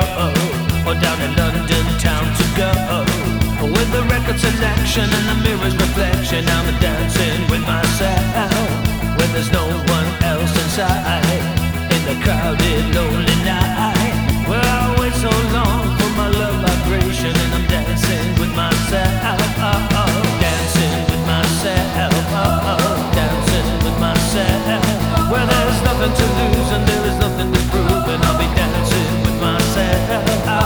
or down in London town to go. With the record selection and the mirror's reflection, I'm dancing with myself when there's no one else inside. In the crowded, lonely night, well, I wait so long for my love vibration, and I'm dancing with myself. Dancing with myself. Dancing with myself. Well, there's nothing to lose and there is nothing to prove, and I'll be dancing with myself.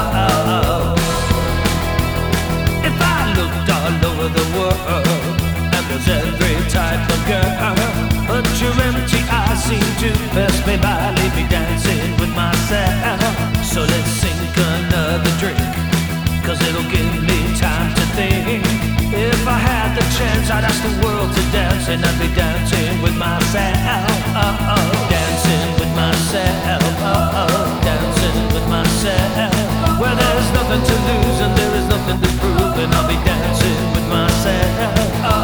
If I looked all over the world, and there's every type of girl, but your empty eyes seem to pass me by, leave me dancing with myself. So let's sink another drink, 'cause it'll give me time to think. If I had the chance, I'd ask the world to dance, and I'd be dancing with myself. Dancing with myself. Dancing with myself. Well, there's nothing to lose and there is nothing to prove, and I'll be dancing with myself.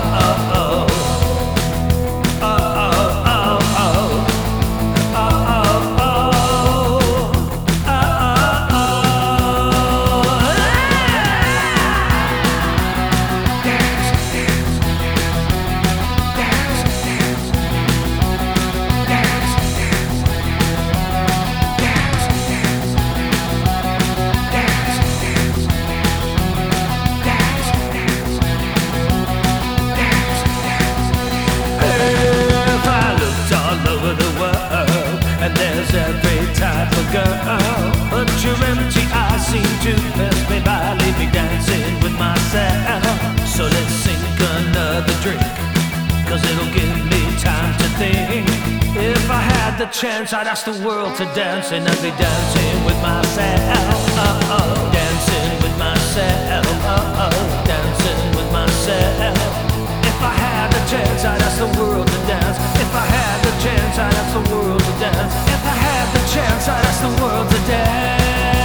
Every type of girl, but your empty eyes seem to pass me by, leave me dancing with myself. So let's sink another drink, 'cause it'll give me time to think. If I had the chance, I'd ask the world to dance, and I'd be dancing with myself. Dancing with myself. Dancing with myself. If I had the chance, I'd ask the world to dance. If I had the chance, I'd ask the world to dance. If I had the chance, I'd ask the world to dance.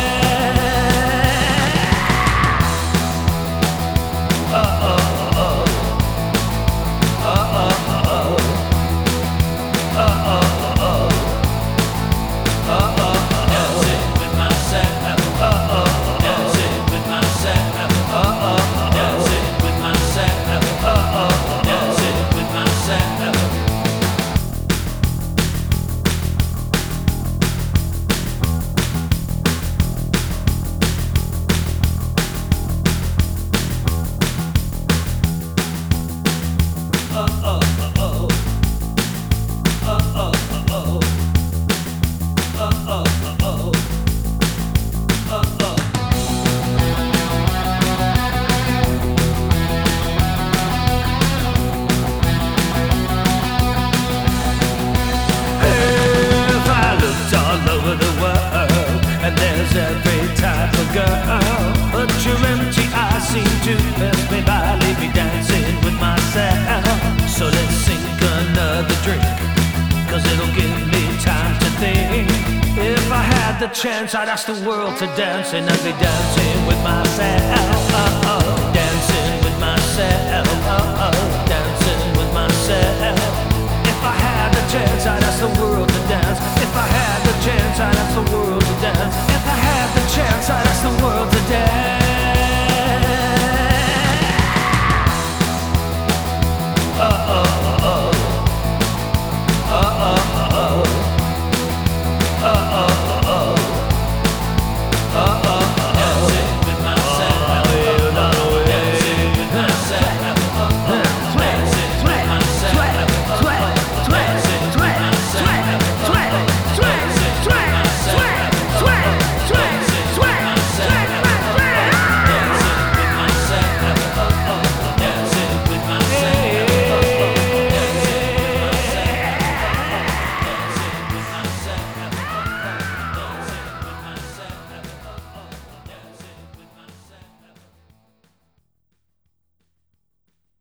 Every type of girl, but your empty eyes seem to pass me by, leave me dancing with myself. So let's sink another drink, 'cause it'll give me time to think. If I had the chance, I'd ask the world to dance, and I'd be dancing with myself. Dancing with myself. Dancing with myself. If I had the chance, I'd ask the world to dance. If I had the chance, I'd ask the world